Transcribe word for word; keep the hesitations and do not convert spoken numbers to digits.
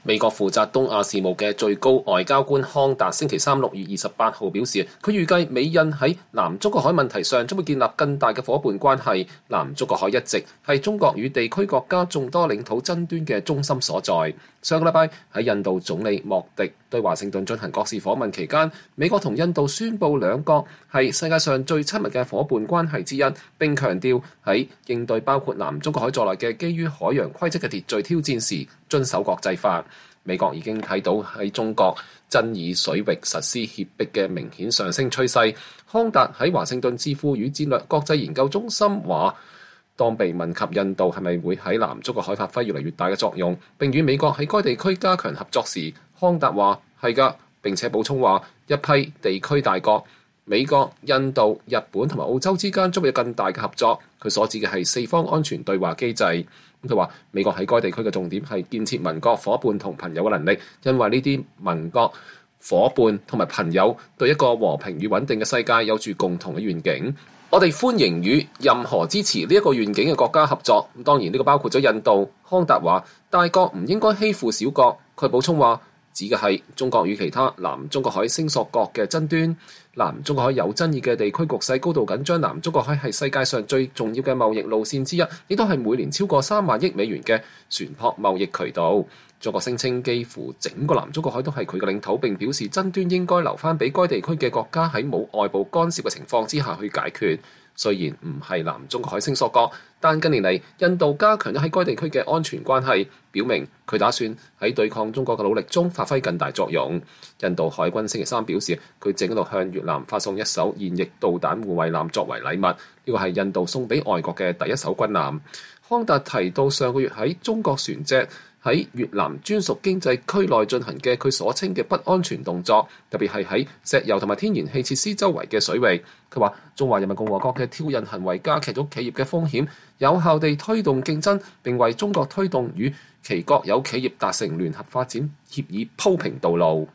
美國負責東亞事務嘅最高外交官康達星期三六月二十八號表示，佢預計美印喺南中國海問題上將會建立更大嘅夥伴關係。南中國海一直係中國與地區國家眾多領土爭端嘅中心所在。上個禮拜喺印度總理莫迪對華盛頓進行國事訪問期間，美國同印度宣布兩國係世界上最親密嘅夥伴關係之一，並強調喺應對包括南中國海在內嘅基於海洋規則嘅秩序挑戰時，遵守國際法。美國已經睇到喺中國爭議水域實施脅迫嘅明顯上升趨勢。康達喺華盛頓智庫與戰略國際研究中心話，當被問及印度係咪會喺南中國海發揮越嚟越大嘅作用，並與美國喺該地區加強合作時，康達話係㗎，並且補充話一批地區大國美國、印度、日本同埋澳洲之間將會有更大嘅合作。佢所指嘅係四方安全對話機制。佢話美國喺該地區嘅重點係建設盟國夥伴同朋友嘅能力，因為呢啲盟國夥伴同埋朋友對一個和平與穩定嘅世界有住共同嘅願景。我哋歡迎與任何支持呢一個願景嘅國家合作。咁當然呢個包括咗印度。康達話大國唔應該欺負小國。佢補充話，指嘅係中國與其他南中國海聲索國嘅爭端。南中國海有爭議嘅地區局勢高度緊張，南中國海係世界上最重要嘅貿易路線之一，亦都係每年超過三萬億美元嘅船舶貿易渠道。中國聲稱幾乎整個南中國海都係佢嘅領土，並表示爭端應該留翻俾該地區嘅國家喺冇外部干涉嘅情況之下去解決。雖然唔係南中國海聲索國，但近年嚟印度加強咗喺該地區嘅安全關係，表明佢打算喺對抗中國嘅努力中發揮更大作用。印度海軍星期三表示，佢正喺度向越南發送一艘現役導彈護衛艦作為禮物，呢個係印度送俾外國嘅第一艘軍艦。康達提到上個月喺中國船隻喺越南專屬經濟區內進行嘅佢所稱嘅不安全動作，特別係喺石油同埋天然氣設施周圍嘅水域。佢話中華人民共和國嘅挑釁行為加劇咗企業嘅風險，有效地推動競爭，並為中國推動與其國有企業達成聯合發展協議鋪平道路。